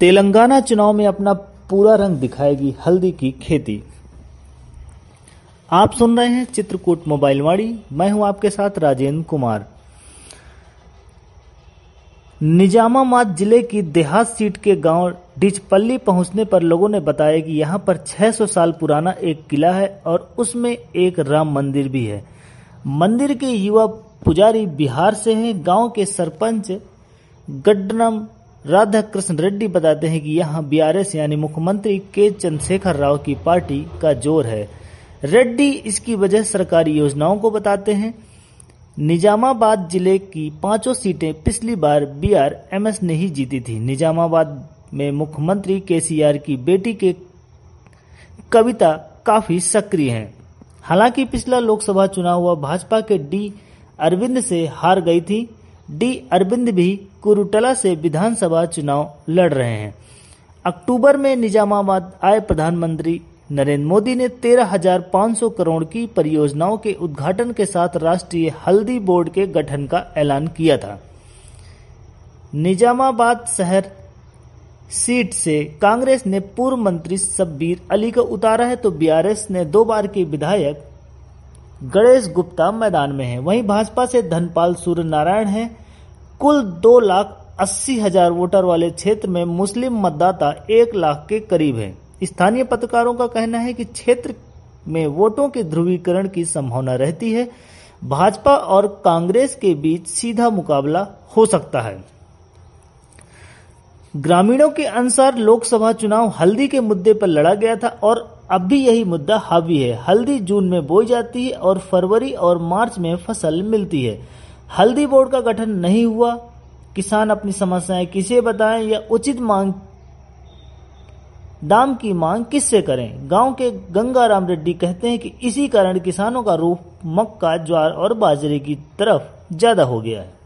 तेलंगाना चुनाव में अपना पूरा रंग दिखाएगी हल्दी की खेती। आप सुन रहे हैं चित्रकूट मोबाइल वाणी। मैं हूं आपके साथ राजेंद्र कुमार। निजामाबाद जिले की देहात सीट के गांव डिचपल्ली पहुंचने पर लोगों ने बताया कि यहां पर 600 साल पुराना एक किला है और उसमें एक राम मंदिर भी है। मंदिर के युवा पुजारी बिहार से हैं। गांव के सरपंच गड्डनम राधाकृष्ण रेड्डी बताते हैं कि यहां बीआरएस यानी मुख्यमंत्री के चंद्रशेखर राव की पार्टी का जोर है। रेड्डी इसकी वजह सरकारी योजनाओं को बताते हैं। निजामाबाद जिले की 5 सीटें पिछली बार बीआरएमएस ने ही जीती थी। निजामाबाद में मुख्यमंत्री केसीआर की बेटी के कविता काफी सक्रिय हैं। हालांकि पिछला लोकसभा चुनाव हुआ भाजपा के डी अरविंद से हार गई थी। डी अरविंद भी कुरुटला से विधानसभा चुनाव लड़ रहे हैं। अक्टूबर में निजामाबाद आए प्रधानमंत्री नरेंद्र मोदी ने 13,500 करोड़ की परियोजनाओं के उद्घाटन के साथ राष्ट्रीय हल्दी बोर्ड के गठन का ऐलान किया था। निजामाबाद शहर सीट से कांग्रेस ने पूर्व मंत्री शब्बीर अली को उतारा है तो बीआरएस ने 2 बार के विधायक गणेश गुप्ता मैदान में हैं। वहीं भाजपा से धनपाल सूर्य नारायण हैं। कुल 2,80,000 वोटर वाले क्षेत्र में मुस्लिम मतदाता 1 लाख के करीब हैं। स्थानीय पत्रकारों का कहना है कि क्षेत्र में वोटों के ध्रुवीकरण की संभावना रहती है। भाजपा और कांग्रेस के बीच सीधा मुकाबला हो सकता है। ग्रामीणों के अनुसार लोकसभा चुनाव हल्दी के मुद्दे पर लड़ा गया था और अब भी यही मुद्दा हावी है। हल्दी जून में बोई जाती है और फरवरी और मार्च में फसल मिलती है। हल्दी बोर्ड का गठन नहीं हुआ। किसान अपनी समस्याएं किसे बताएं या उचित दाम की मांग किससे करें? गांव के गंगाराम रेड्डी कहते हैं कि इसी कारण किसानों का रुख मक्का, ज्वार और बाजरे की तरफ ज्यादा हो गया है।